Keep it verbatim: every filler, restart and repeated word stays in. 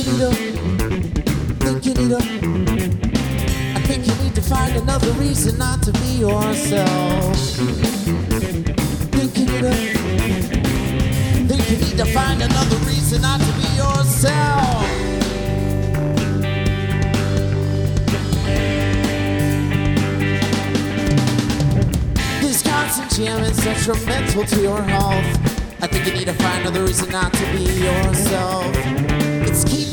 Think you need to, I think you need to find another reason not to be yourself. Think you need to, think you need to find another reason not to be yourself. This constant jamming's detrimental to your health. I think you need to find another reason not to be yourself. It's keeping